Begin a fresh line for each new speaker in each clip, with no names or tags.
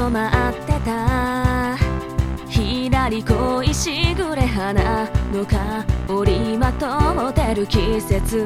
と待ってた。ひらり恋しぐれ花の香りまとってる季節、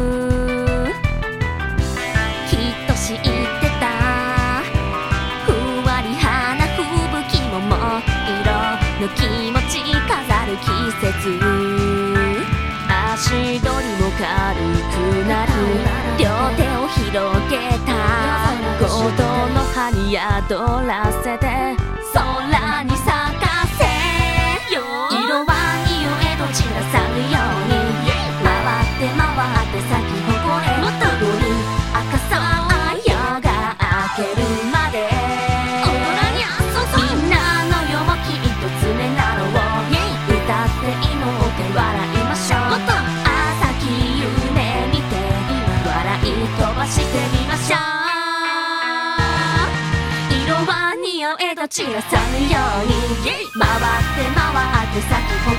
きっと知ってた。ふわり花吹雪桃色の気持ち飾る季節、足取りも軽くなる。両手を広げた合同の葉に宿らせて空に咲かせよう。色は匂えど散らさるように回って回って咲き誇れ。もっとに赤さ夜が明けるまでみんなの夜もきっと常なろう。歌って祈って笑いましょう。朝日夢見て笑い飛ばしてみましょう。色は似合えど散らさぬように回って回って咲き誇